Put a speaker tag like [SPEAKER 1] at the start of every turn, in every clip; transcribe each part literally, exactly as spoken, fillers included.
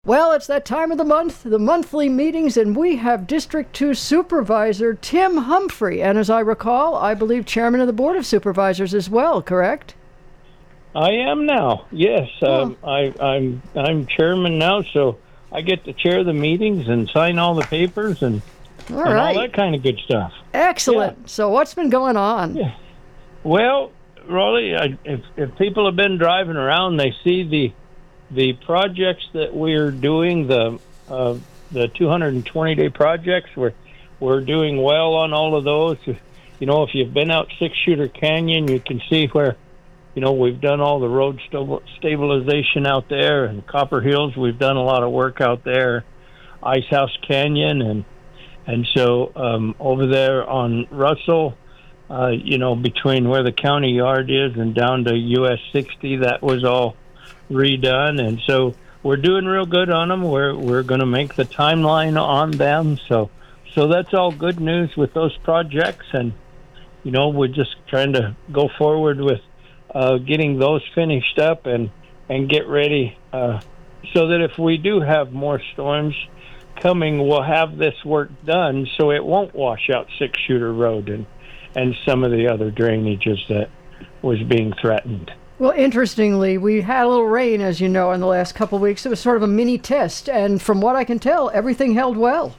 [SPEAKER 1] Well, it's that time of the month, the monthly meetings, and we have District two Supervisor Tim Humphrey. And as I recall, I believe Chairman of the Board of Supervisors as well, correct?
[SPEAKER 2] I am now, yes.
[SPEAKER 1] Oh.
[SPEAKER 2] Um, I, I'm I'm chairman now, so I get to chair the meetings and sign all the papers and,
[SPEAKER 1] All
[SPEAKER 2] and
[SPEAKER 1] right.
[SPEAKER 2] all that kind of good stuff.
[SPEAKER 1] Excellent.
[SPEAKER 2] Yeah.
[SPEAKER 1] So what's been going on?
[SPEAKER 2] Yeah. Well, Rolly, I, if, if people have been driving around, they see the the projects that we're doing, the uh, the two hundred twenty day projects. We're we're doing well on all of those. You know, if you've been out Six Shooter Canyon, you can see where, you know, we've done all the road st- stabilization out there, and Copper Hills, we've done a lot of work out there. Ice House Canyon, and and so um, over there on Russell, uh, you know, between where the county yard is and down to U S sixty, that was all redone, and so we're doing real good on them. We're we're going to make the timeline on them, so so that's all good news with those projects, and you know, we're just trying to go forward with uh, getting those finished up and and get ready uh, so that if we do have more storms coming, we'll have this work done so it won't wash out Six Shooter Road and and some of the other drainages that was being threatened.
[SPEAKER 1] Well, interestingly, we had a little rain, as you know, in the last couple of weeks. It was sort of a mini test, and from what I can tell, everything held well.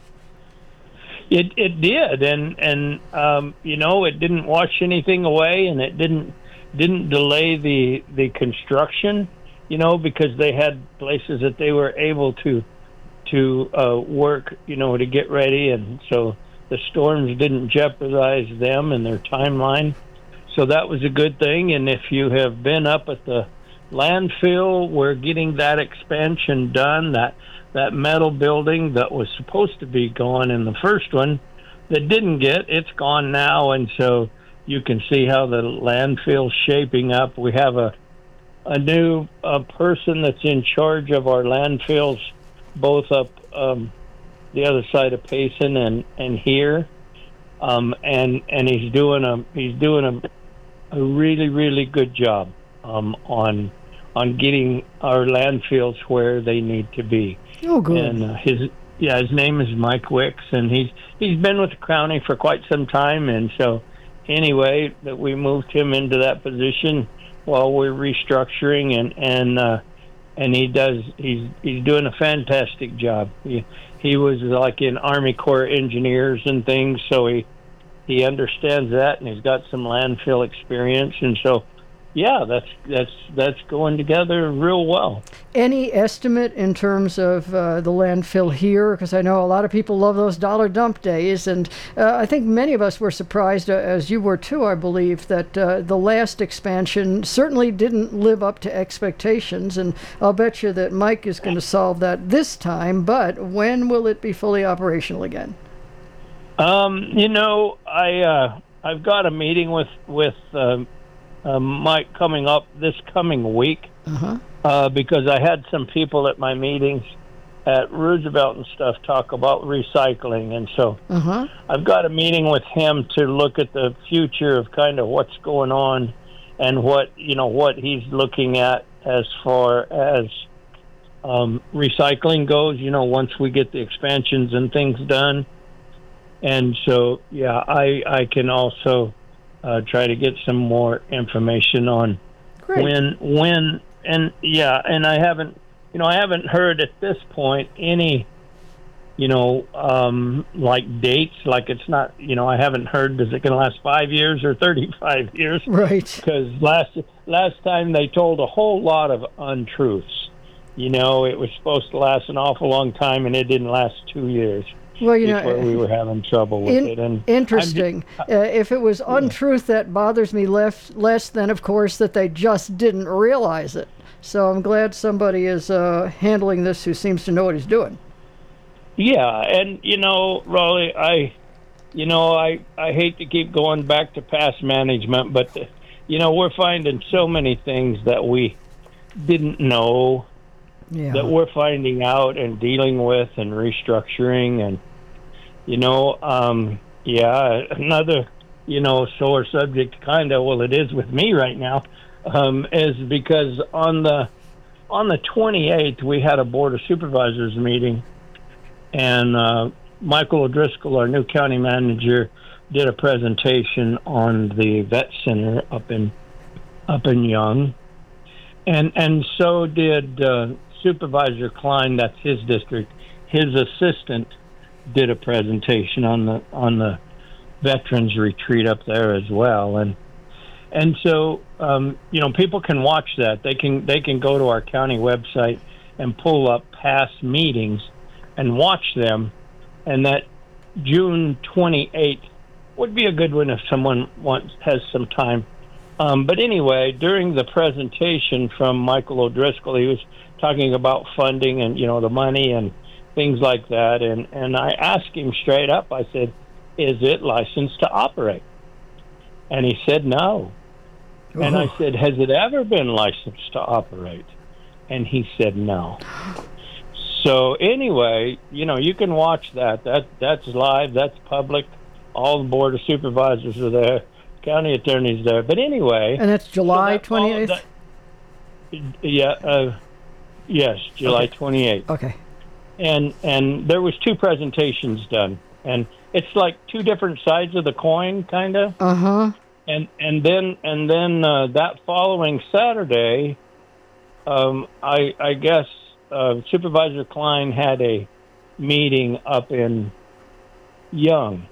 [SPEAKER 2] It it did, and and um, you know, it didn't wash anything away, and it didn't didn't delay the the construction. You know, because they had places that they were able to to uh, work, you know, to get ready, and so the storms didn't jeopardize them and their timeline. So that was a good thing. And if you have been up at the landfill, we're getting that expansion done. That that metal building that was supposed to be gone in the first one, that didn't get, it's gone now. And so you can see how the landfill's shaping up. We have a a new uh, person that's in charge of our landfills, both up um, the other side of Payson and and here, um, and and he's doing a he's doing a a really, really good job um, on on getting our landfills where they need to be.
[SPEAKER 1] Oh, good.
[SPEAKER 2] And uh, his yeah, his name is Mike Wicks, and he's he's been with the county for quite some time. And so, anyway, that we moved him into that position while we're restructuring, and and uh, and he does he's he's doing a fantastic job. He he was like in Army Corps of Engineers and things, so he. He understands that, and he's got some landfill experience, and so, yeah, that's that's that's going together real well.
[SPEAKER 1] Any estimate in terms of uh, the landfill here? Because I know a lot of people love those dollar dump days, and uh, I think many of us were surprised, uh, as you were too, I believe, that uh, the last expansion certainly didn't live up to expectations, and I'll bet you that Mike is going to solve that this time, but when will it be fully operational again?
[SPEAKER 2] Um, you know, I uh, I've got a meeting with with uh, uh, Mike coming up this coming week,
[SPEAKER 1] uh-huh.
[SPEAKER 2] uh, because I had some people at my meetings at Roosevelt and stuff talk about recycling, and so
[SPEAKER 1] uh-huh.
[SPEAKER 2] I've got a meeting with him to look at the future of kind of what's going on and what you know what he's looking at as far as um, recycling goes. You know, once we get the expansions and things done. And so, yeah, I I can also uh, try to get some more information on
[SPEAKER 1] Great.
[SPEAKER 2] when when and yeah, and I haven't you know I haven't heard at this point any you know um, like dates. Like it's not you know I haven't heard, is it going to last five years or thirty-five years?
[SPEAKER 1] Right.
[SPEAKER 2] Because last last time they told a whole lot of untruths. You know, it was supposed to last an awful long time, and it didn't last two years.
[SPEAKER 1] Well, you know,
[SPEAKER 2] where we were having trouble with
[SPEAKER 1] in,
[SPEAKER 2] it. And
[SPEAKER 1] interesting.
[SPEAKER 2] Just,
[SPEAKER 1] uh, if it was untruth that bothers me less, less than, of course, that they just didn't realize it. So I'm glad somebody is uh, handling this who seems to know what he's doing.
[SPEAKER 2] Yeah, and you know, Raleigh, I, you know, I I hate to keep going back to past management, but uh, you know, we're finding so many things that we didn't know. Yeah. That we're finding out and dealing with and restructuring, and you know, um, yeah, another, you know, sore subject, kind of. Well, it is with me right now, um, is because on the on the twenty-eighth, we had a Board of Supervisors meeting, and uh, Michael O'Driscoll, our new county manager, did a presentation on the vet center up in up in Young, and and so did uh, Supervisor Klein. That's his district. His assistant did a presentation on the on the veterans retreat up there as well, and and so um, you know, people can watch that. They can they can go to our county website and pull up past meetings and watch them. And that June twenty-eighth would be a good one if someone wants has some time. Um, but anyway, during the presentation from Michael O'Driscoll, he was talking about funding and, you know, the money and things like that. And, and I asked him straight up, I said, is it licensed to operate? And he said, no. Oh. And I said, has it ever been licensed to operate? And he said, no. So anyway, you know, you can watch that. That that's live. That's public. All the Board of Supervisors are there. County attorney's there. But anyway.
[SPEAKER 1] And that's July twenty-eighth?
[SPEAKER 2] Yeah. Uh, yes, July
[SPEAKER 1] okay.
[SPEAKER 2] twenty-eighth.
[SPEAKER 1] Okay.
[SPEAKER 2] And and there was two presentations done. And it's like two different sides of the coin, kind of.
[SPEAKER 1] Uh-huh.
[SPEAKER 2] And and then and then uh, that following Saturday, um, I I guess uh, Supervisor Klein had a meeting up in Young,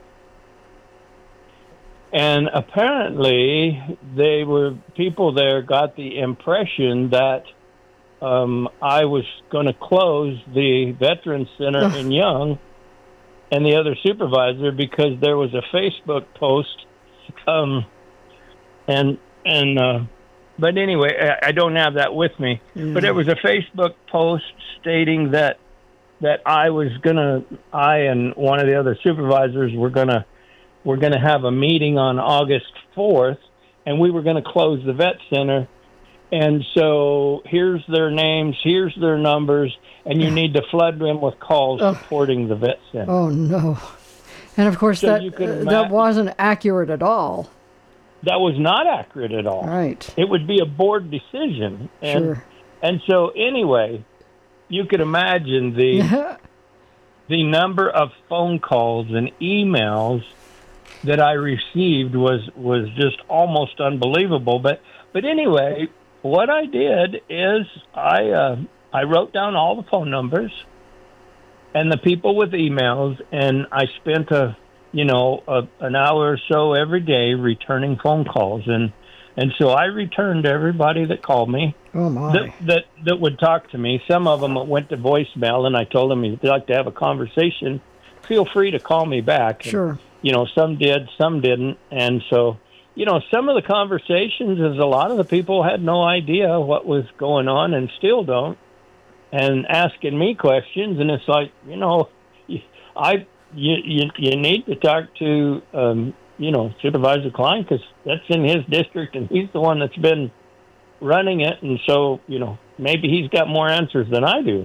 [SPEAKER 2] and apparently they were people there got the impression that um, I was going to close the Veterans Center in Young, and the other supervisor, because there was a Facebook post. Um, And and uh, but anyway, I, I don't have that with me. Mm. But it was a Facebook post stating that that I was gonna, I and one of the other supervisors were gonna, we're gonna have a meeting on August fourth, and we were gonna close the vet center. And so here's their names, here's their numbers, and you need to flood them with calls oh. supporting the vet center.
[SPEAKER 1] Oh no! And of course, so that uh, that wasn't accurate at all.
[SPEAKER 2] That was not accurate at all.
[SPEAKER 1] Right.
[SPEAKER 2] It would be a board decision. And,
[SPEAKER 1] sure.
[SPEAKER 2] And so anyway, you could imagine the the number of phone calls and emails that I received was, was just almost unbelievable. But but anyway, what I did is I uh, I wrote down all the phone numbers and the people with emails, and I spent a you know, a, an hour or so every day returning phone calls. And, and so I returned everybody that called me,
[SPEAKER 1] oh my.
[SPEAKER 2] That, that, that would talk to me. Some of them went to voicemail, and I told them, if you'd like to have a conversation, feel free to call me back.
[SPEAKER 1] Sure.
[SPEAKER 2] And, you know, some did, some didn't. And so, you know, some of the conversations is a lot of the people had no idea what was going on and still don't, and asking me questions. And it's like, you know, I... You, you you need to talk to um, you know, Supervisor Klein, because that's in his district and he's the one that's been running it, and so you know maybe he's got more answers than I do.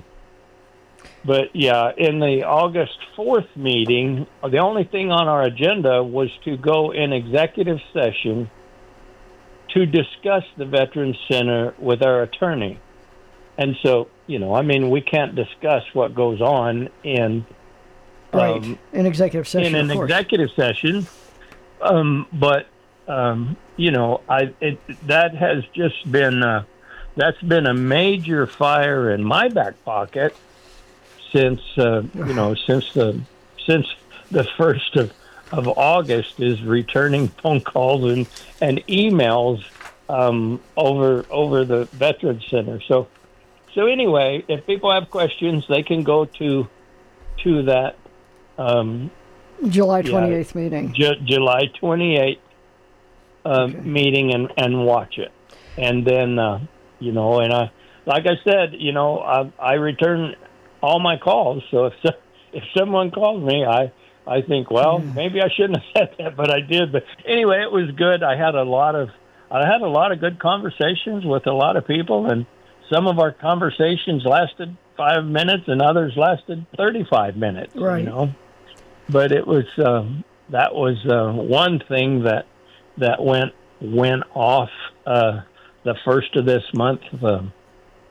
[SPEAKER 2] But yeah, in the August fourth meeting, the only thing on our agenda was to go in executive session to discuss the Veterans Center with our attorney, and so you know I mean we can't discuss what goes on in.
[SPEAKER 1] Right,
[SPEAKER 2] Um,
[SPEAKER 1] in executive session.
[SPEAKER 2] In an executive session, um, but um, you know, I it that has just been uh, that's been a major fire in my back pocket since uh, you know since the since the first of, of August is returning phone calls and and emails um, over over the Veterans Center. So so anyway, if people have questions, they can go to to that. Um,
[SPEAKER 1] July twenty-eighth yeah, meeting.
[SPEAKER 2] Ju- July twenty-eighth uh, okay. meeting and, and watch it. And then, uh, you know, and I, like I said, you know, I, I return all my calls. So if if someone calls me, I, I think, well, yeah. maybe I shouldn't have said that, but I did. But anyway, it was good. I had a lot of I had a lot of good conversations with a lot of people, and some of our conversations lasted five minutes, and others lasted thirty-five minutes.
[SPEAKER 1] Right.
[SPEAKER 2] You know. But it was um, that was uh, one thing that that went went off uh, the first of this month. Uh,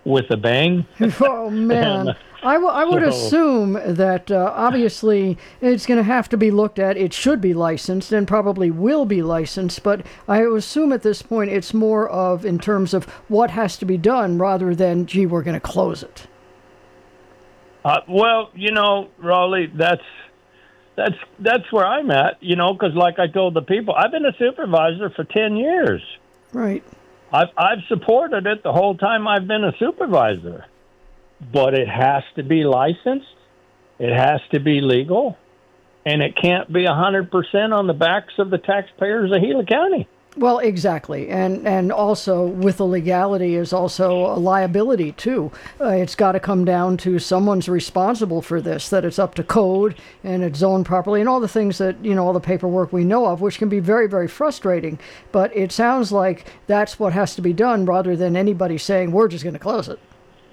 [SPEAKER 2] with a bang.
[SPEAKER 1] Oh man,
[SPEAKER 2] And,
[SPEAKER 1] I, w- I would
[SPEAKER 2] so-
[SPEAKER 1] assume that uh, obviously it's going to have to be looked at. It should be licensed and probably will be licensed, but I would assume at this point it's more of in terms of what has to be done rather than, gee, we're going to close it.
[SPEAKER 2] Uh, well, you know, Raleigh, that's that's that's where I'm at. You know, because like I told the people, I've been a supervisor for ten years.
[SPEAKER 1] Right.
[SPEAKER 2] I've I've supported it the whole time I've been a supervisor, but it has to be licensed, it has to be legal, and it can't be a hundred percent on the backs of the taxpayers of Gila County.
[SPEAKER 1] Well, exactly, and and also with the legality is also a liability too. Uh, it's got to come down to someone's responsible for this, that it's up to code and it's zoned properly, and all the things that you know, all the paperwork we know of, which can be very, very frustrating. But it sounds like that's what has to be done, rather than anybody saying we're just going to close it.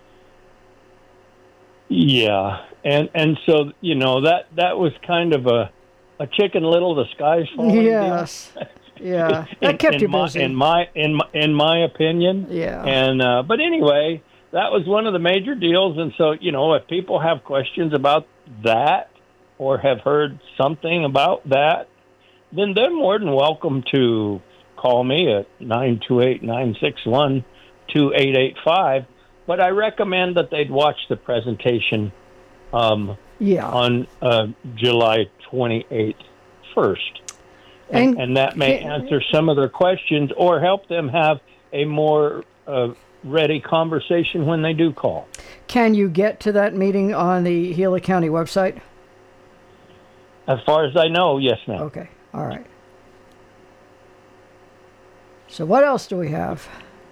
[SPEAKER 2] Yeah, and and so you know that that was kind of a a Chicken Little, the sky's falling.
[SPEAKER 1] Yes. Yeah, that
[SPEAKER 2] in,
[SPEAKER 1] kept
[SPEAKER 2] in
[SPEAKER 1] you
[SPEAKER 2] my,
[SPEAKER 1] busy.
[SPEAKER 2] in my in my in my opinion.
[SPEAKER 1] Yeah.
[SPEAKER 2] And uh, but anyway, that was one of the major deals. And so you know, if people have questions about that or have heard something about that, then they're more than welcome to call me at nine two eight, nine six one, two eight eight five. But I recommend that they'd watch the presentation um,
[SPEAKER 1] Yeah.
[SPEAKER 2] on uh, July twenty-eighth first. And,
[SPEAKER 1] And
[SPEAKER 2] and that may
[SPEAKER 1] can-
[SPEAKER 2] answer some of their questions or help them have a more uh, ready conversation when they do call.
[SPEAKER 1] Can you get to that meeting on the Gila County website?
[SPEAKER 2] As far as I know, yes, ma'am.
[SPEAKER 1] Okay. All right. So what else do we have?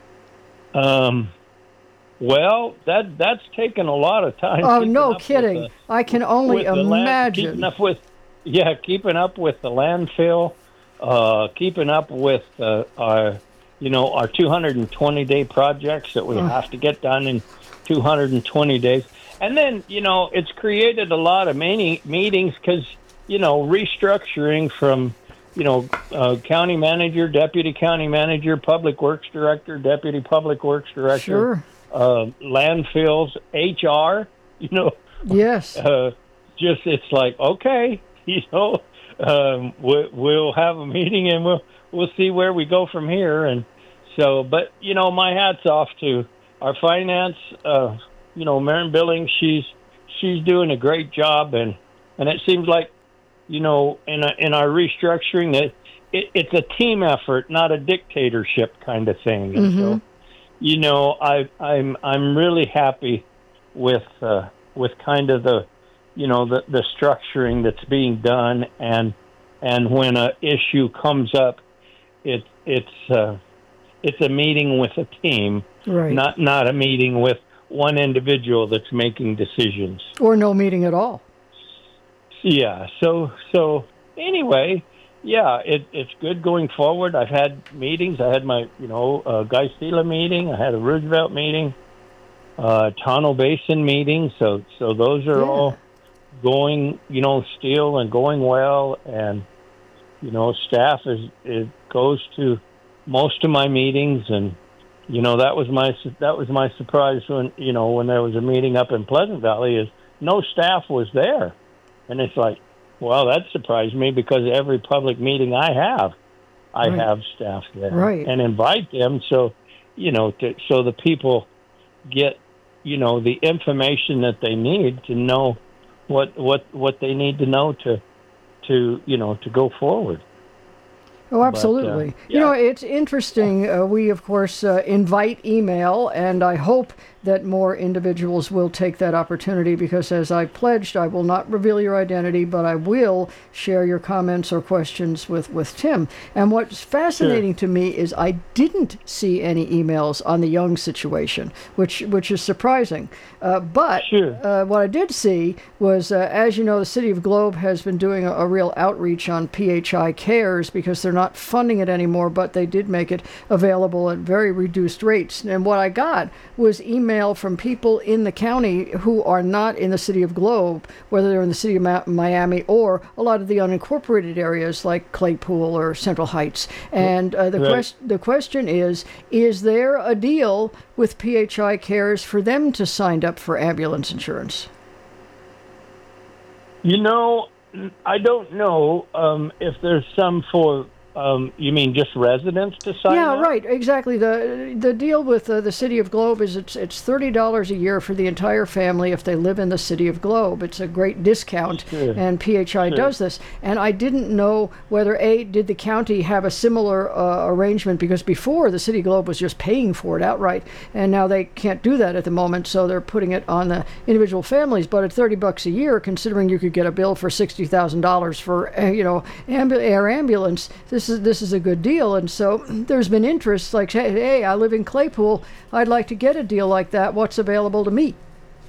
[SPEAKER 2] Um, well, that that's taken a lot of time.
[SPEAKER 1] Oh,
[SPEAKER 2] keeping
[SPEAKER 1] no
[SPEAKER 2] up with
[SPEAKER 1] kidding.
[SPEAKER 2] the-
[SPEAKER 1] I can only
[SPEAKER 2] with the land-
[SPEAKER 1] imagine.
[SPEAKER 2] keeping up with, yeah, keeping up with the landfill, uh, keeping up with uh, our, you know, our two hundred twenty day projects that we
[SPEAKER 1] Ugh.
[SPEAKER 2] have to get done in two hundred twenty days. And then, you know, it's created a lot of many meetings because, you know, restructuring from, you know, uh, county manager, deputy county manager, public works director, deputy public works director,
[SPEAKER 1] Sure.
[SPEAKER 2] uh, landfills, H R, you know,
[SPEAKER 1] Yes.
[SPEAKER 2] uh, just it's like, okay, you know, um, we, we'll have a meeting and we'll we'll see where we go from here. And so, but you know, my hat's off to our finance. Uh, you know, Maren Billings, she's she's doing a great job, and and it seems like, you know, in a, in our restructuring, that it, it's a team effort, not a dictatorship kind of thing. And
[SPEAKER 1] Mm-hmm.
[SPEAKER 2] so, you know, I I'm I'm really happy with uh, with kind of the, you know, the, the structuring that's being done, and and when a issue comes up, it it's uh, it's a meeting with a team,
[SPEAKER 1] Right.
[SPEAKER 2] not not a meeting with one individual that's making decisions.
[SPEAKER 1] Or no meeting at all.
[SPEAKER 2] Yeah. So so anyway, yeah, it, it's good going forward. I've had meetings. I had my you know uh, Guy Stila meeting. I had a Roosevelt meeting, uh, Tonto Basin meeting. So so those are
[SPEAKER 1] Yeah.
[SPEAKER 2] all going, you know, still and going well. And you know, staff is it goes to most of my meetings, and you know that was my that was my surprise when you know when there was a meeting up in Pleasant Valley, is no staff was there. And it's like, well, that surprised me, because every public meeting I have, I
[SPEAKER 1] Right.
[SPEAKER 2] have staff there
[SPEAKER 1] Right.
[SPEAKER 2] and invite them. So, you know, to, so the people get, you know, the information that they need to know what, what, what they need to know to, to, you know, to go forward.
[SPEAKER 1] Oh, absolutely.
[SPEAKER 2] uh,
[SPEAKER 1] You know,
[SPEAKER 2] yeah.
[SPEAKER 1] it's interesting. Uh, we, of course, uh, invite email, and I hope that more individuals will take that opportunity, because as I pledged, I will not reveal your identity, but I will share your comments or questions with, with Tim. And what's fascinating to me is I didn't see any emails on the Young situation, which, which is surprising. Uh, but
[SPEAKER 2] Sure.
[SPEAKER 1] uh, what I did see was, uh, as you know, the City of Globe has been doing a, a real outreach on P H I Cares, because they're not funding it anymore, but they did make it available at very reduced rates. And what I got was email email from people in the county who are not in the city of Globe, whether they're in the city of Ma- Miami or a lot of the unincorporated areas like Claypool or Central Heights. And uh, the,
[SPEAKER 2] Right.
[SPEAKER 1] quest- the question is, is there a deal with P H I Cares for them to sign up for ambulance insurance?
[SPEAKER 2] You know, I don't know um, if there's some for. Um, you mean just residents to sign
[SPEAKER 1] Yeah,
[SPEAKER 2] up?
[SPEAKER 1] right. Exactly. the The deal with uh, the city of Globe is it's it's thirty dollars a year for the entire family if they live in the city of Globe. It's a great discount,
[SPEAKER 2] Sure.
[SPEAKER 1] and P H I
[SPEAKER 2] Sure.
[SPEAKER 1] does this. And I didn't know whether a did the county have a similar uh, arrangement, because before the city of Globe was just paying for it outright, and now they can't do that at the moment, so they're putting it on the individual families. But at thirty bucks a year, considering you could get a bill for sixty thousand dollars for uh, you know ambu- air ambulance, this is this is a good deal. And so there's been interest, like, hey, hey, I live in Claypool, I'd like to get a deal like that. What's available to me?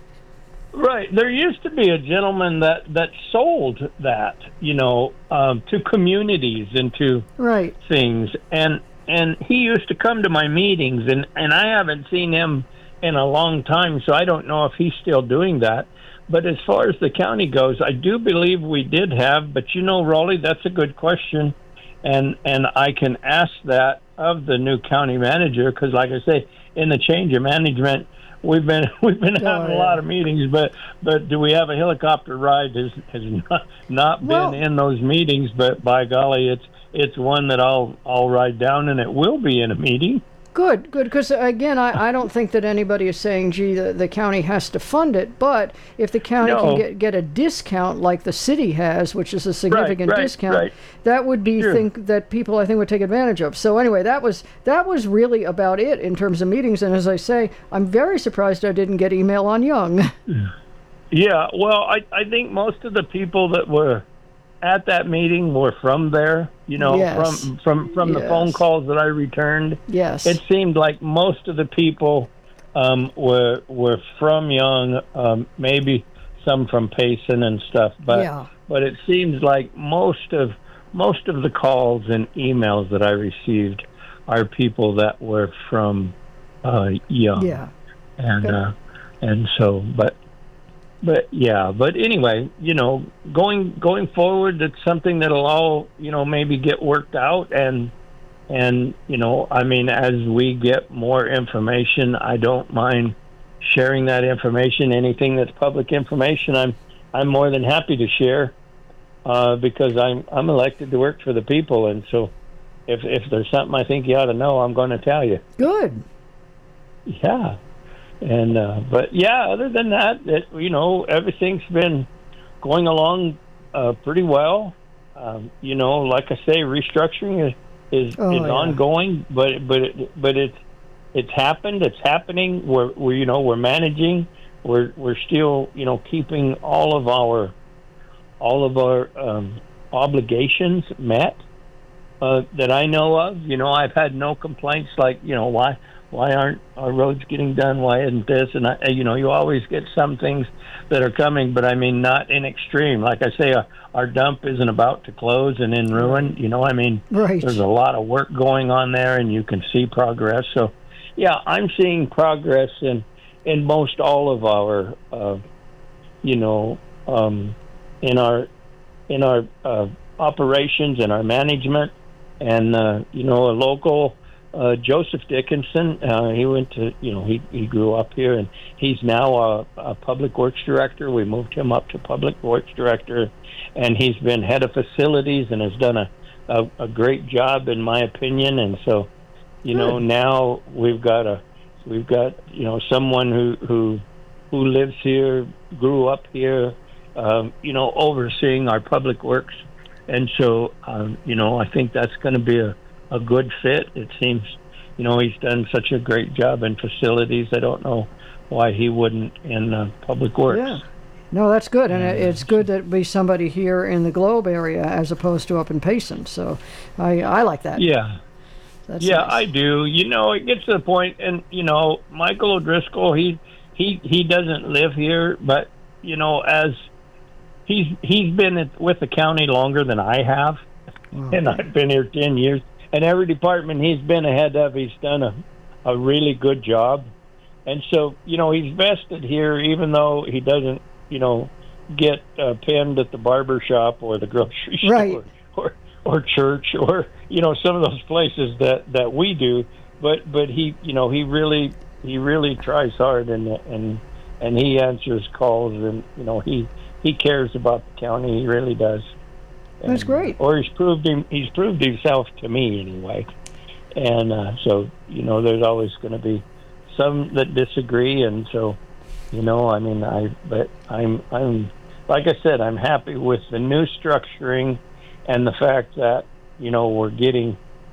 [SPEAKER 2] Right. There used to be a gentleman that, that sold that, you know, um, to communities and to
[SPEAKER 1] Right.
[SPEAKER 2] things. And and he used to come to my meetings, and, and I haven't seen him in a long time, so I don't know if he's still doing that. But as far as the county goes, I do believe we did have, but you know, Raleigh, that's a good question. And and I can ask that of the new county manager, because, like I say, in the change of management, we've been we've been
[SPEAKER 1] Oh,
[SPEAKER 2] having
[SPEAKER 1] yeah.
[SPEAKER 2] a lot of meetings, but but do we have a helicopter ride? Has has not, not
[SPEAKER 1] Well-
[SPEAKER 2] been in those meetings, but by golly, it's it's one that I'll I'll ride down, and it will be in a meeting.
[SPEAKER 1] Good, good. Because again, I, I don't think that anybody is saying, gee, the, the county has to fund it. But if the county
[SPEAKER 2] No.
[SPEAKER 1] can get, get a discount like the city has, which is a significant
[SPEAKER 2] right,
[SPEAKER 1] discount,
[SPEAKER 2] right.
[SPEAKER 1] that would be
[SPEAKER 2] Sure.
[SPEAKER 1] think that people I think would take advantage of. So anyway, that was that was really about it in terms of meetings. And as I say, I'm very surprised I didn't get email on Young.
[SPEAKER 2] Yeah, well, I I think most of the people that were at that meeting were from there. You know,
[SPEAKER 1] Yes.
[SPEAKER 2] from from from the
[SPEAKER 1] Yes.
[SPEAKER 2] phone calls that I returned.
[SPEAKER 1] Yes.
[SPEAKER 2] It seemed like most of the people um, were were from Young, um, maybe some from Payson and stuff, but
[SPEAKER 1] Yeah.
[SPEAKER 2] but it seems like most of most of the calls and emails that I received are people that were from uh, Young,
[SPEAKER 1] Yeah.
[SPEAKER 2] and
[SPEAKER 1] Okay.
[SPEAKER 2] uh, and so, but but yeah, but anyway, you know, going going forward, it's something that'll all, you know, maybe get worked out. And and you know, I mean, as we get more information, I don't mind sharing that information. Anything that's public information, I'm I'm more than happy to share, uh, because I'm I'm elected to work for the people, and so if if there's something I think you ought to know, I'm going to tell you.
[SPEAKER 1] Good.
[SPEAKER 2] Yeah. And uh, but yeah, other than that, it, you know, everything's been going along uh, pretty well. Um, you know, like I say, restructuring is is,
[SPEAKER 1] Oh,
[SPEAKER 2] is
[SPEAKER 1] yeah.
[SPEAKER 2] ongoing, but but it, but it's it's happened. It's happening. We're we you know we're managing. We're we're still you know keeping all of our all of our um, obligations met uh, that I know of. You know, I've had no complaints like, you know, why why aren't our roads getting done? Why isn't this? And, I, you know, you always get some things that are coming, but I mean, not in extreme. Like I say, our, our dump isn't about to close and in ruin. You know, I mean,
[SPEAKER 1] Right.
[SPEAKER 2] there's a lot of work going on there, and you can see progress. So, yeah, I'm seeing progress in, in most all of our, uh, you know, um, in our in our uh, operations and our management, and uh, you know, a local uh, Joseph Dickinson. Uh, he went to, you know, he he grew up here, and he's now a, a public works director. We moved him up to public works director, and he's been head of facilities and has done a a, a great job, in my opinion. And so, you know,
[SPEAKER 1] Good.
[SPEAKER 2] now we've got a we've got you know someone who who who lives here, grew up here, um, you know, overseeing our public works. And so, um, you know, I think that's going to be a, a good fit. It seems, you know, he's done such a great job in facilities. I don't know why he wouldn't in uh, public works.
[SPEAKER 1] Yeah. No, that's good, and it- it's good that it be somebody here in the Globe area as opposed to up in Payson. So, I I like that.
[SPEAKER 2] Yeah.
[SPEAKER 1] That's
[SPEAKER 2] Yeah,
[SPEAKER 1] nice.
[SPEAKER 2] I do. You know, it gets to the point, and you know, Michael O'Driscoll, he he he doesn't live here, but you know, as he's he's been at- with the county longer than I have,
[SPEAKER 1] Wow.
[SPEAKER 2] and I've been here ten years. And every department he's been ahead of, he's done a a really good job. and so you know he's vested here, even though he doesn't, you know, get uh, pinned at the barber shop or the grocery
[SPEAKER 1] Right.
[SPEAKER 2] store or or church or you know some of those places that that we do. But but he you know he really he really tries hard and and and he answers calls and you know he he cares about the county. He really does. And,
[SPEAKER 1] That's great.
[SPEAKER 2] Or he's proved him he's proved himself to me anyway. And uh, so you know there's always going to be some that disagree, and so you know I mean I but I'm I'm like I said, I'm happy with the new structuring and the fact that you know we're getting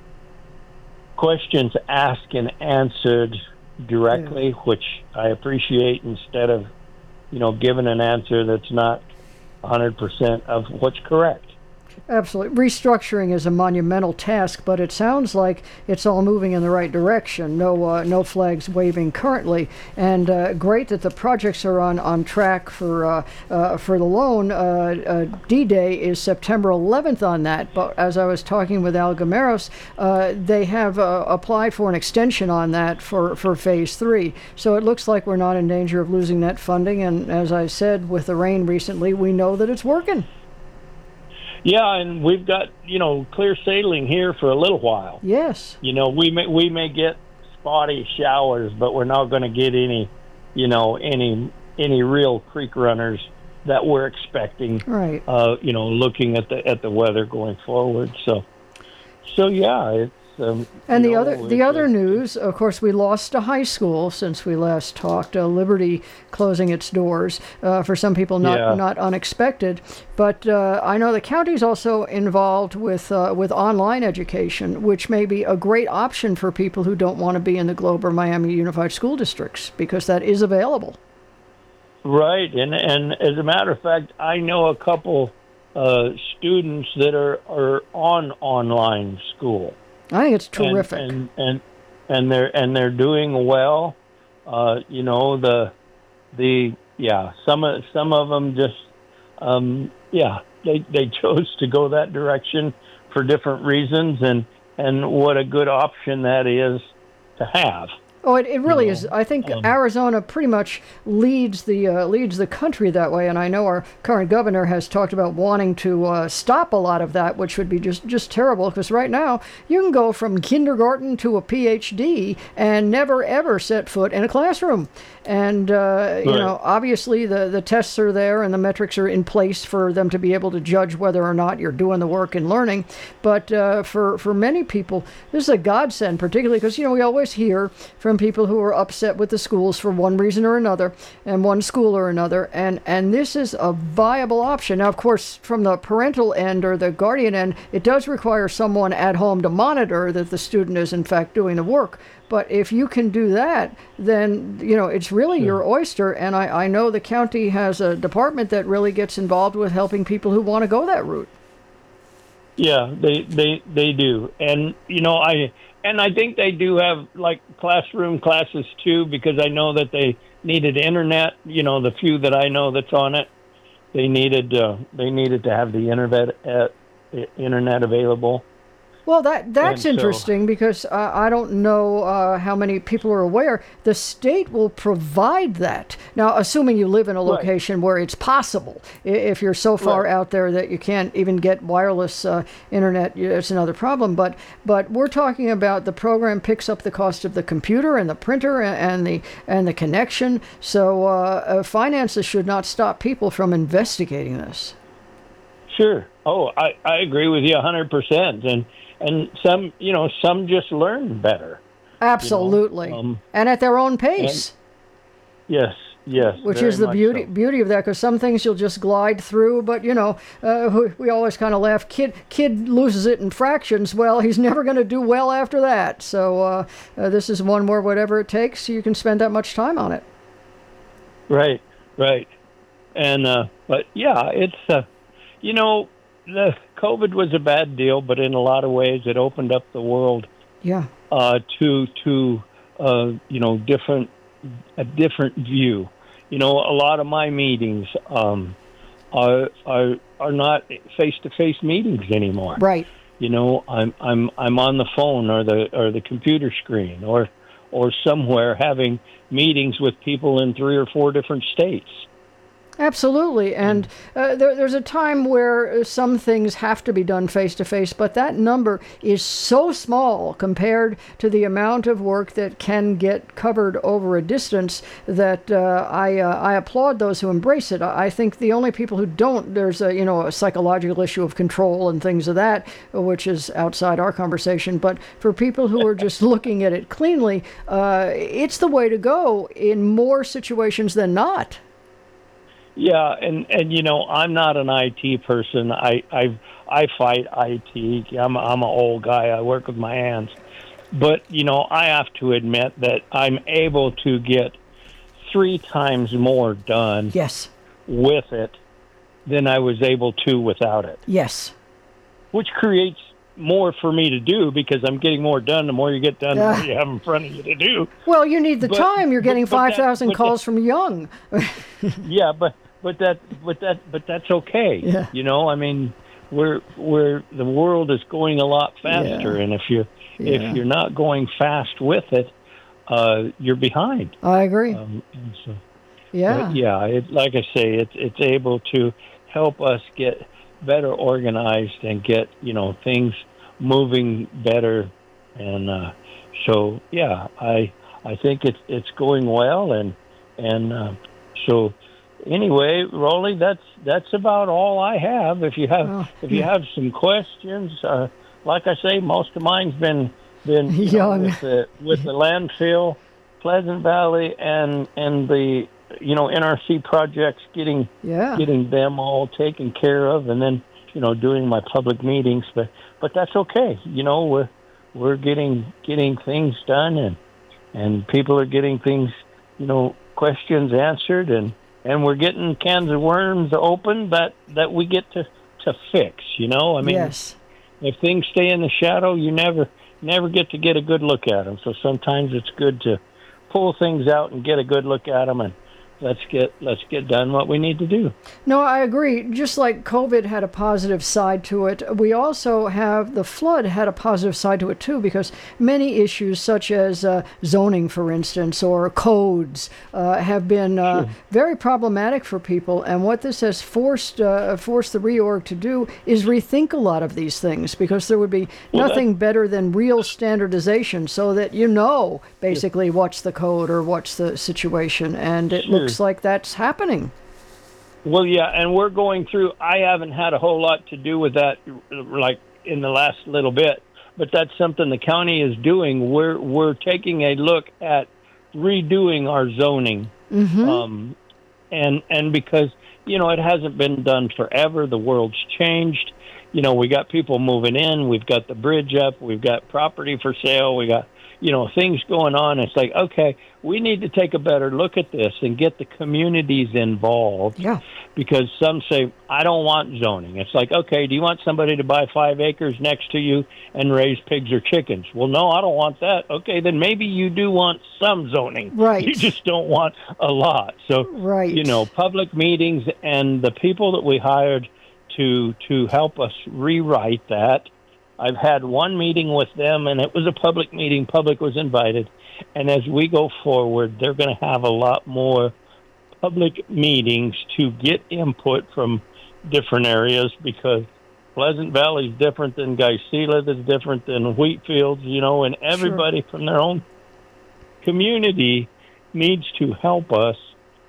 [SPEAKER 2] questions asked and answered directly, yeah. which I appreciate, instead of you know giving an answer that's not one hundred percent of what's correct.
[SPEAKER 1] Absolutely. Restructuring is a monumental task, but it sounds like it's all moving in the right direction. No uh, no flags waving currently. And uh, great that the projects are on, on track for uh, uh, for the loan. Uh, uh, D-Day is September eleventh on that. But as I was talking with Al Gameros, uh, they have uh, applied for an extension on that for, for Phase three. So it looks like we're not in danger of losing that funding. And as I said, with the rain recently, we know that it's working.
[SPEAKER 2] Yeah, and we've got, you know, clear sailing here for a little while.
[SPEAKER 1] Yes.
[SPEAKER 2] You know, we may we may get spotty showers, but we're not going to get any, you know, any any real creek runners that we're expecting.
[SPEAKER 1] Right.
[SPEAKER 2] Uh, you know, looking at the at the weather going forward. So, so yeah, it's. Um,
[SPEAKER 1] and the
[SPEAKER 2] know,
[SPEAKER 1] other the other news, of course, we lost a high school since we last talked. Uh, Liberty closing its doors, uh, for some people not
[SPEAKER 2] yeah.
[SPEAKER 1] not unexpected. But uh, I know the county's also involved with uh, with online education, which may be a great option for people who don't want to be in the Globe or Miami Unified School Districts, because that is available.
[SPEAKER 2] Right, and and as a matter of fact, I know a couple uh, students that are are on online school.
[SPEAKER 1] I think it's terrific,
[SPEAKER 2] and and and, and they're and they're doing well. Uh, you know the the yeah some of some of them just um, yeah they they chose to go that direction for different reasons, and and what a good option that is to have.
[SPEAKER 1] Oh, it, it really
[SPEAKER 2] you know,
[SPEAKER 1] is. I think
[SPEAKER 2] um,
[SPEAKER 1] Arizona pretty much leads the uh, leads the country that way, and I know our current governor has talked about wanting to uh, stop a lot of that, which would be just, just terrible, because right now you can go from kindergarten to a P H D and never ever set foot in a classroom. And, uh, you
[SPEAKER 2] right.
[SPEAKER 1] know, obviously the, the tests are there and the metrics are in place for them to be able to judge whether or not you're doing the work and learning. But uh, for, for many people, this is a godsend, particularly because, you know, we always hear from people who are upset with the schools for one reason or another, and one school or another. And, and this is a viable option. Now, of course, from the parental end or the guardian end, it does require someone at home to monitor that the student is, in fact, doing the work. But if you can do that, then, you know, it's really your oyster. And I, I know the county has a department that really gets involved with helping people who want to go that route.
[SPEAKER 2] Yeah, they, they, they do. And, you know, I and I think they do have, like, classroom classes, too, because I know that they needed internet. You know, the few that I know that's on it, they needed uh, they needed to have the internet, uh, internet available.
[SPEAKER 1] Well, that that's
[SPEAKER 2] so,
[SPEAKER 1] interesting, because uh, I don't know uh, how many people are aware. The state will provide that. Now, assuming you live in a location right. where it's possible. If you're so far
[SPEAKER 2] right.
[SPEAKER 1] out there that you can't even get wireless uh, internet, it's another problem. But but we're talking about the program picks up the cost of the computer and the printer and the and the connection. So uh, uh, finances should not stop people from investigating this.
[SPEAKER 2] Sure. Oh, I, I agree with you one hundred percent. And And some, you know, some just learn better.
[SPEAKER 1] Absolutely. You know? um, and at their own pace.
[SPEAKER 2] Yes, yes.
[SPEAKER 1] Which is the beauty so. beauty of that, because some things you'll just glide through. But, you know, uh, we, we always kind of laugh. Kid kid loses it in fractions. Well, he's never going to do well after that. So uh, uh, this is one more whatever it takes. You can spend that much time on it.
[SPEAKER 2] Right, right. And, uh, but, yeah, it's, uh, you know, the COVID was a bad deal, but in a lot of ways it opened up the world.
[SPEAKER 1] Yeah.
[SPEAKER 2] Uh, to to uh, you know different a different view. You know, a lot of my meetings um, are are are not face to face meetings anymore.
[SPEAKER 1] Right.
[SPEAKER 2] You know, I'm I'm I'm on the phone or the or the computer screen or or somewhere having meetings with people in three or four different states.
[SPEAKER 1] Absolutely, and uh, there, there's a time where some things have to be done face to face, but that number is so small compared to the amount of work that can get covered over a distance that uh, I uh, I applaud those who embrace it. I think the only people who don't, there's a you know a psychological issue of control and things of that, which is outside our conversation. But for people who are just looking at it cleanly, uh, it's the way to go in more situations than not.
[SPEAKER 2] Yeah, and, and you know, I'm not an I T person. I I I fight I T. I'm I'm an old guy. I work with my hands, but you know, I have to admit that I'm able to get three times more done.
[SPEAKER 1] Yes.
[SPEAKER 2] With it than I was able to without it.
[SPEAKER 1] Yes.
[SPEAKER 2] Which creates more for me to do because I'm getting more done. The more you get done, the more you have in front of you to do.
[SPEAKER 1] Well, you need the
[SPEAKER 2] but,
[SPEAKER 1] time. You're getting
[SPEAKER 2] but, but
[SPEAKER 1] five thousand calls
[SPEAKER 2] that,
[SPEAKER 1] from Young.
[SPEAKER 2] yeah, but but that but that but that's okay.
[SPEAKER 1] Yeah.
[SPEAKER 2] You know, I mean, we're we're the world is going a lot faster,
[SPEAKER 1] yeah.
[SPEAKER 2] and if you're
[SPEAKER 1] yeah.
[SPEAKER 2] if you're not going fast with it, uh, you're behind.
[SPEAKER 1] I agree.
[SPEAKER 2] Um, and so,
[SPEAKER 1] yeah,
[SPEAKER 2] yeah. It, like I say, it's it's able to help us get better organized and get you know things moving better, and uh, so yeah, I I think it's it's going well, and and uh, so. Anyway, Rolly, that's that's about all I have. If you have
[SPEAKER 1] oh,
[SPEAKER 2] if you
[SPEAKER 1] yeah.
[SPEAKER 2] have some questions, uh, like I say, most of mine's been been you know,
[SPEAKER 1] Young
[SPEAKER 2] with the with the landfill, Pleasant Valley, and and the you know N R C projects, getting
[SPEAKER 1] yeah.
[SPEAKER 2] getting them all taken care of, and then you know doing my public meetings. But but that's okay. You know we're we're getting getting things done, and and people are getting things you know questions answered, and. And we're getting cans of worms open that, that we get to, to fix, you know? I mean,
[SPEAKER 1] yes.
[SPEAKER 2] if things stay in the shadow, you never never get to get a good look at them. So sometimes it's good to pull things out and get a good look at them, and let's get let's get done what we need to do.
[SPEAKER 1] No, I agree. Just like COVID had a positive side to it, we also have the flood had a positive side to it too, because many issues such as uh, zoning, for instance, or codes uh, have been uh,
[SPEAKER 2] Sure.
[SPEAKER 1] very problematic for people. And what this has forced uh, forced the reorg to do is rethink a lot of these things, because there would be
[SPEAKER 2] Well,
[SPEAKER 1] nothing
[SPEAKER 2] that-
[SPEAKER 1] better than real standardization, so that you know basically what's the code or what's the situation, and it
[SPEAKER 2] Sure.
[SPEAKER 1] looks like that's happening.
[SPEAKER 2] Well, yeah, and we're going through. I haven't had a whole lot to do with that, like in the last little bit, but that's something the county is doing. We're we're taking a look at redoing our zoning,
[SPEAKER 1] Mm-hmm.
[SPEAKER 2] um, and and because you know it hasn't been done forever. The world's changed. You know, we got people moving in. We've got the bridge up. We've got property for sale. We got you know things going on. It's like, okay, we need to take a better look at this and get the communities involved.
[SPEAKER 1] Yeah.
[SPEAKER 2] Because some say, I don't want zoning. It's like, okay, do you want somebody to buy five acres next to you and raise pigs or chickens? Well, no, I don't want that. Okay, then maybe you do want some zoning.
[SPEAKER 1] Right.
[SPEAKER 2] You just don't want a lot. So,
[SPEAKER 1] Right.
[SPEAKER 2] you know, public meetings and the people that we hired to to help us rewrite that. I've had one meeting with them, and it was a public meeting. Public was invited. And as we go forward, they're going to have a lot more public meetings to get input from different areas, because Pleasant Valley is different than Geisela, that's different than Wheatfields, you know, and everybody
[SPEAKER 1] Sure.
[SPEAKER 2] from their own community needs to help us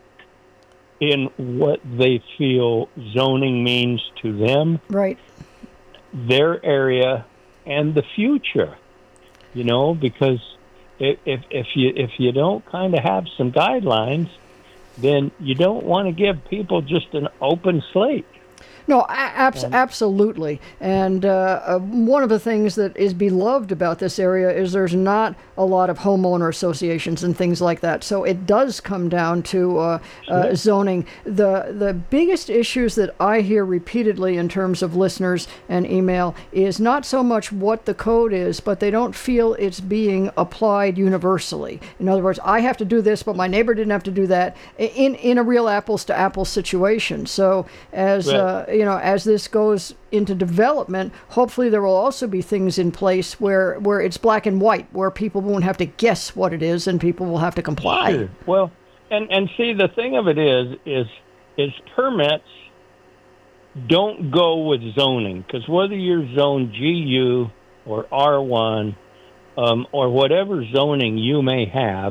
[SPEAKER 2] in what they feel zoning means to them,
[SPEAKER 1] Right.
[SPEAKER 2] their area, and the future, you know, because if, if, if you if you don't kind of have some guidelines, then you don't want to give people just an open slate.
[SPEAKER 1] No, a- abs- absolutely. And uh, uh, one of the things that is beloved about this area is there's not a lot of homeowner associations and things like that. So it does come down to uh, uh,
[SPEAKER 2] Sure.
[SPEAKER 1] zoning. The the biggest issues that I hear repeatedly in terms of listeners and email is not so much what the code is, but they don't feel it's being applied universally. In other words, I have to do this, but my neighbor didn't have to do that, in, in a real apples to apples situation. So as
[SPEAKER 2] Right.
[SPEAKER 1] uh, you know, as this goes into development, hopefully there will also be things in place where where it's black and white, where people won't have to guess what it is, and people will have to comply.
[SPEAKER 2] Sure. Well, and and see, the thing of it is, is is permits don't go with zoning, because whether you're zoned G U or R one, um, or whatever zoning you may have,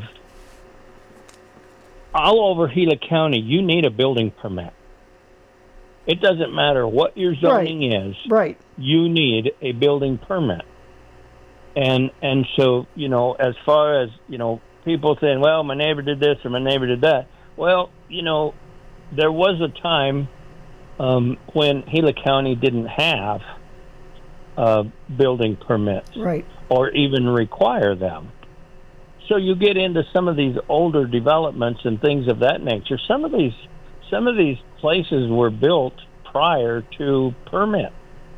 [SPEAKER 2] all over Gila County, you need a building permit. It doesn't matter what your zoning
[SPEAKER 1] Right.
[SPEAKER 2] is.
[SPEAKER 1] Right.
[SPEAKER 2] You need a building permit. And and so, you know, as far as, you know, people saying, well, my neighbor did this or my neighbor did that. Well, you know, there was a time um, when Gila County didn't have uh, building permits
[SPEAKER 1] Right.
[SPEAKER 2] or even require them. So you get into some of these older developments and things of that nature. Some of these some of these places were built prior to permit.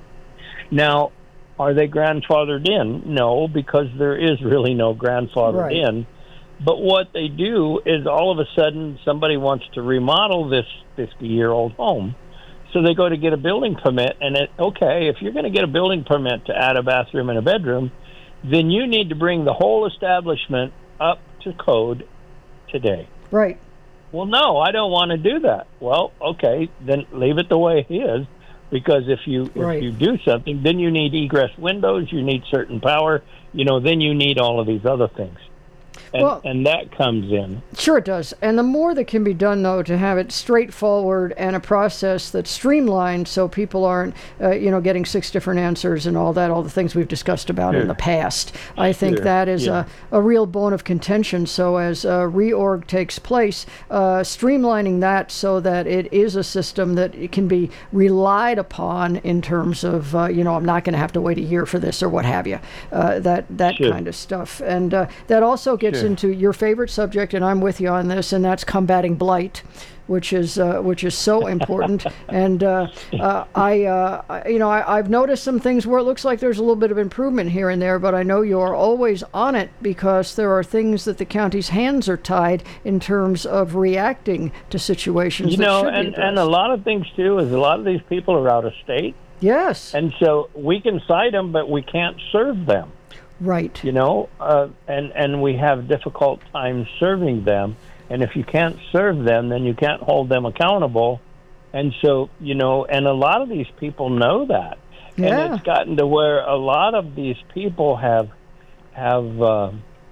[SPEAKER 2] Now, are they grandfathered in? No, because there is really no grandfathered
[SPEAKER 1] Right.
[SPEAKER 2] in. But what they do is all of a sudden somebody wants to remodel this fifty-year-old home. So they go to get a building permit, and it, okay, if you're going to get a building permit to add a bathroom and a bedroom, then you need to bring the whole establishment up to code today.
[SPEAKER 1] Right.
[SPEAKER 2] Well, no, I don't want to do that. Well, okay, then leave it the way it is, because if you
[SPEAKER 1] Right.
[SPEAKER 2] if you do something, then you need egress windows, you need certain power, you know, then you need all of these other things. And,
[SPEAKER 1] Well-
[SPEAKER 2] and that comes in.
[SPEAKER 1] Sure it does. And the more that can be done, though, to have it straightforward and a process that's streamlined so people aren't, uh, you know, getting six different answers and all that, all the things we've discussed about in
[SPEAKER 2] Sure.
[SPEAKER 1] the past. I think
[SPEAKER 2] Sure.
[SPEAKER 1] that is
[SPEAKER 2] Yeah.
[SPEAKER 1] a, a real bone of contention. So as uh, reorg takes place, uh, streamlining that so that it is a system that it can be relied upon in terms of, uh, you know, I'm not going to have to wait a year for this or what have you, uh, that, that
[SPEAKER 2] Sure.
[SPEAKER 1] kind of stuff. And uh, that also gets
[SPEAKER 2] Sure.
[SPEAKER 1] into your favorite subject, and I'm with you on this, and that's combating blight, which is uh, which is so important. and uh, uh, I, uh, I, you know, I, I've noticed some things where it looks like there's a little bit of improvement here and there, but I know you are always on it because there are things that the county's hands are tied in terms of reacting to situations.
[SPEAKER 2] You
[SPEAKER 1] that
[SPEAKER 2] know,
[SPEAKER 1] should be
[SPEAKER 2] and, and a
[SPEAKER 1] addressed.
[SPEAKER 2] lot of things, too, is a lot of these people are out of state.
[SPEAKER 1] Yes.
[SPEAKER 2] And so we can cite them, but we can't serve them.
[SPEAKER 1] Right.
[SPEAKER 2] You know, uh, and and we have difficult times serving them. And if you can't serve them, then you can't hold them accountable. And so, you know, and a lot of these people know that.
[SPEAKER 1] Yeah.
[SPEAKER 2] And it's gotten to where a lot of these people have have uh,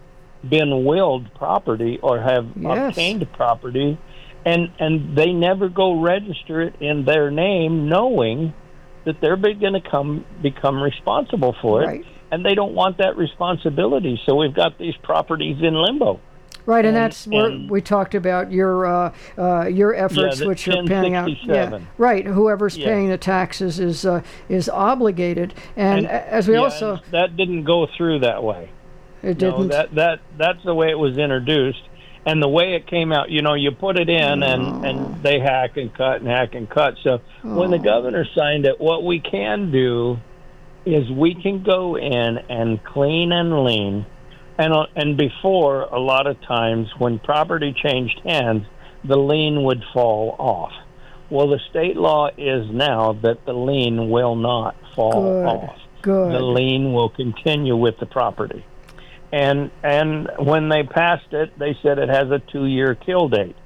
[SPEAKER 2] been willed property or have
[SPEAKER 1] Yes.
[SPEAKER 2] obtained property, and and they never go register it in their name, knowing that they're going to come become responsible for it.
[SPEAKER 1] Right.
[SPEAKER 2] And they don't want that responsibility, so we've got these properties in limbo.
[SPEAKER 1] Right, and,
[SPEAKER 2] And-
[SPEAKER 1] that's where
[SPEAKER 2] and-
[SPEAKER 1] we talked about your uh, uh, your efforts,
[SPEAKER 2] the
[SPEAKER 1] which you're paying out. Yeah,
[SPEAKER 2] ten sixty-seven.
[SPEAKER 1] right. Whoever's
[SPEAKER 2] Yeah.
[SPEAKER 1] paying the taxes is uh, is obligated, and,
[SPEAKER 2] And-
[SPEAKER 1] a- as we
[SPEAKER 2] Yeah,
[SPEAKER 1] also
[SPEAKER 2] and that didn't go through that way.
[SPEAKER 1] it
[SPEAKER 2] No,
[SPEAKER 1] didn't.
[SPEAKER 2] that that that's the way it was introduced, and the way it came out. You know, you put it in, and and they hack and cut and hack and cut. So when the
[SPEAKER 1] Oh.
[SPEAKER 2] governor signed it, what we can do is we can go in and clean and lean. And uh, and before, a lot of times when property changed hands, the lien would fall off. Well, the state law is now that the lien will not fall
[SPEAKER 1] Good.
[SPEAKER 2] off.
[SPEAKER 1] Good.
[SPEAKER 2] The lien will continue with the property. And and when they passed it, they said it has a two-year kill date.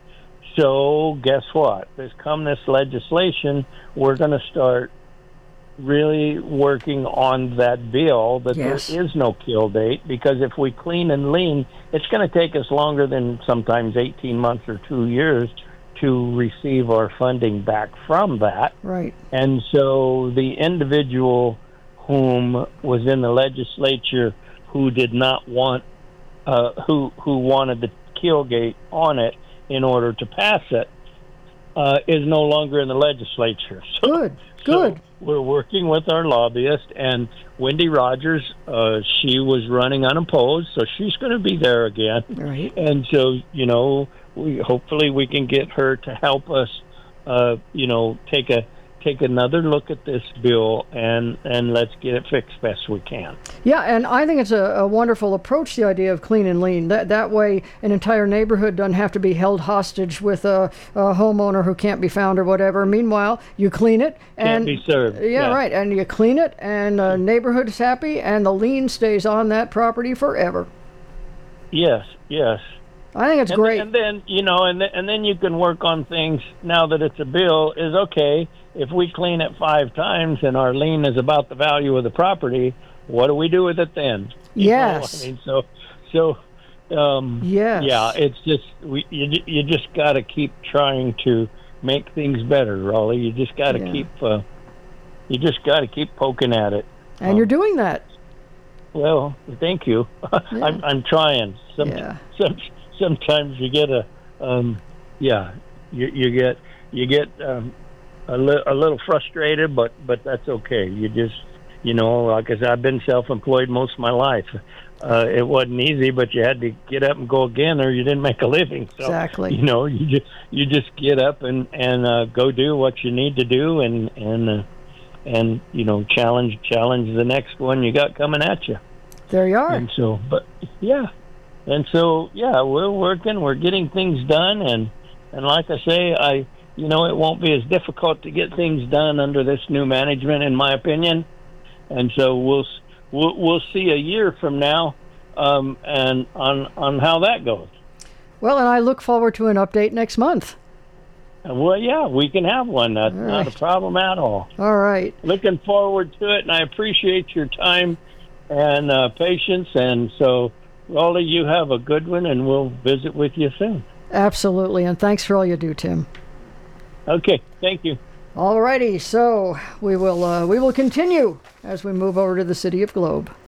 [SPEAKER 2] So guess what? This come this legislation, we're going to start really working on that bill that
[SPEAKER 1] Yes.
[SPEAKER 2] there is no kill date, because if we clean and lean, it's going to take us longer than sometimes eighteen months or two years to receive our funding back from that.
[SPEAKER 1] Right.
[SPEAKER 2] And so the individual whom was in the legislature who did not want, uh, who who wanted the kill gate on it in order to pass it, uh, is no longer in the legislature. So,
[SPEAKER 1] Good.
[SPEAKER 2] so
[SPEAKER 1] Good.
[SPEAKER 2] we're working with our lobbyist, and Wendy Rogers, uh, she was running unopposed, so she's going to be there again.
[SPEAKER 1] Right.
[SPEAKER 2] And so, you know, we hopefully we can get her to help us, uh, you know, take a take another look at this bill and and let's get it fixed best we can.
[SPEAKER 1] Yeah, and I think it's a, a wonderful approach, the idea of clean and lean. That that way, an entire neighborhood doesn't have to be held hostage with a, a homeowner who can't be found or whatever. Meanwhile, you clean it and
[SPEAKER 2] Can't be served.
[SPEAKER 1] Yeah,
[SPEAKER 2] Yeah.
[SPEAKER 1] right. And you clean it, and the neighborhood is happy, and the lien stays on that property forever.
[SPEAKER 2] Yes, yes.
[SPEAKER 1] I think it's
[SPEAKER 2] And,
[SPEAKER 1] great.
[SPEAKER 2] and then you know, and th- and then you can work on things now that it's a bill. Is okay if we clean it five times and our lien is about the value of the property. What do we do with it then? You know,
[SPEAKER 1] Yes.
[SPEAKER 2] I mean, so so um,
[SPEAKER 1] Yes.
[SPEAKER 2] yeah. It's just we you ju- you just got to keep trying to make things better, Raleigh. You just got to
[SPEAKER 1] Yeah.
[SPEAKER 2] keep uh, you just got to keep poking at it.
[SPEAKER 1] and you're doing that.
[SPEAKER 2] Well, thank you. I'm I'm trying. Some,
[SPEAKER 1] Yeah.
[SPEAKER 2] some sometimes you get a um, yeah, you you get you get um, a, li- a little frustrated, but but that's okay. You just you know, like I said, I've been self-employed most of my life. Uh, it wasn't easy, but you had to get up and go again, or you didn't make a living. So,
[SPEAKER 1] Exactly.
[SPEAKER 2] You know, you just you just get up and and uh, go do what you need to do, and and uh, and you know, challenge challenge the next one you got coming at you.
[SPEAKER 1] There you are.
[SPEAKER 2] And so, but yeah, and so yeah, we're working, we're getting things done, and and like I say, I you know, it won't be as difficult to get things done under this new management, in my opinion. And so we'll we'll, we'll see a year from now, um, and on on how that goes.
[SPEAKER 1] Well, and I look forward to an update next month.
[SPEAKER 2] And well, yeah, we can have one. That's
[SPEAKER 1] All
[SPEAKER 2] not a
[SPEAKER 1] right.
[SPEAKER 2] problem at all.
[SPEAKER 1] All right.
[SPEAKER 2] Looking forward to it, and I appreciate your time and uh, patience. And so, Raleigh, you have a good one, and we'll visit with you soon.
[SPEAKER 1] Absolutely. And thanks for all you do, Tim.
[SPEAKER 2] Okay, thank you.
[SPEAKER 1] All righty. So we will uh, we will continue as we move over to the city of Globe.